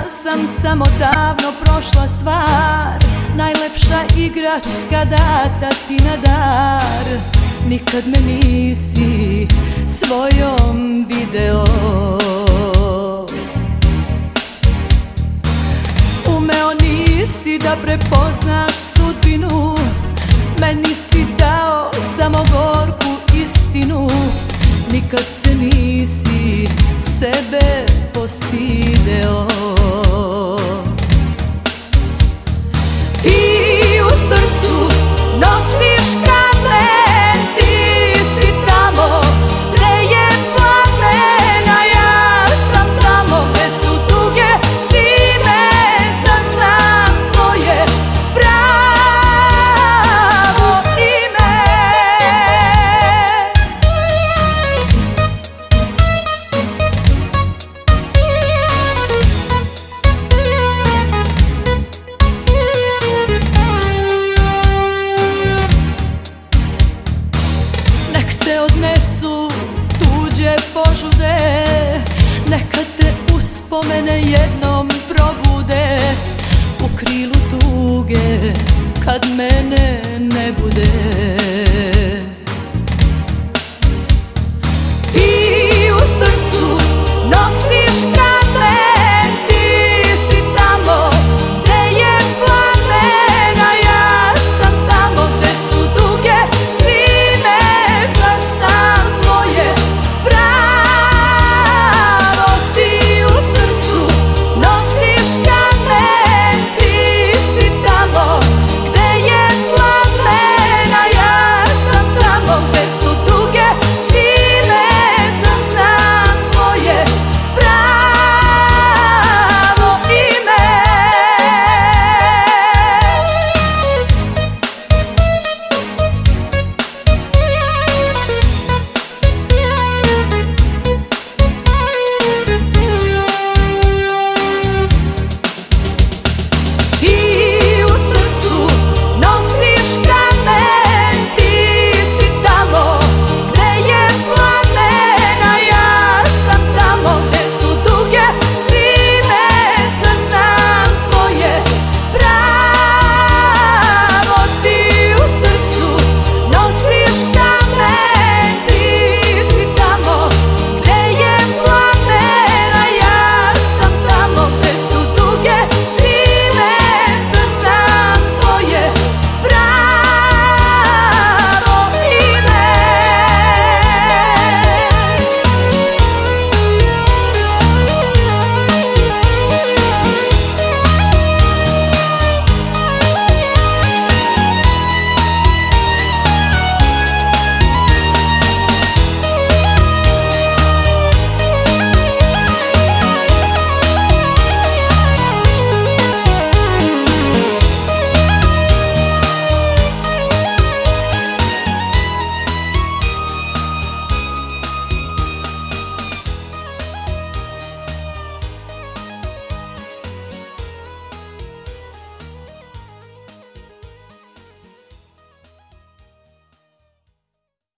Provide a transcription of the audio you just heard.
sam samo davno prošla stvar, najlepša igračka data ti na dar. Nikad me nisi svojom video, umeo nisi da prepoznaš sudbinu, meni si dao samo gorku istinu. Nikad se nisi sebe postideo. Ti u srcu nosiš kamen, ti si tamo gde je plamen, a ja sam tamo gde su tuge zime. Sad znam tvoje pravo ime. Nek te odnesu tuđe požude, neka te uspomene jednom probude u krilu tuge kad mene ne bude.